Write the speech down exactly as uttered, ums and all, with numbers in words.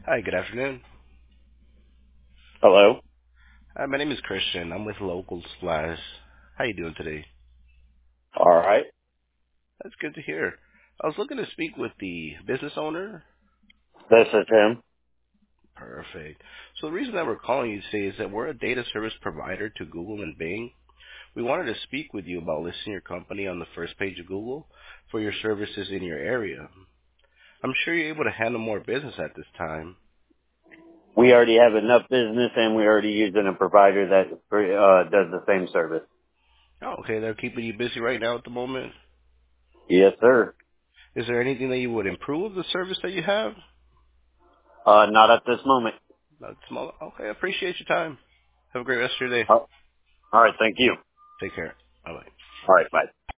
Hi, good afternoon. Hello. Hi, my name is Christian. I'm with Local Splash. How you doing today? All right. That's good to hear. I was looking to speak with the business owner. This is him. Perfect. So the reason that we're calling you today is that we're a data service provider to Google and Bing. We wanted to speak with you about listing your company on the first page of Google for your services in your area. I'm sure you're able to handle more business at this time. We already have enough business, and we're already using a provider that uh, does the same service. Oh, okay. They're keeping you busy right now at the moment. Yes, sir. Is there anything that you would improve the service that you have? Uh, not at this moment. Not small. Okay, I appreciate your time. Have a great rest of your day. Oh, all right. Thank you. Take care. Bye bye. All right. Bye.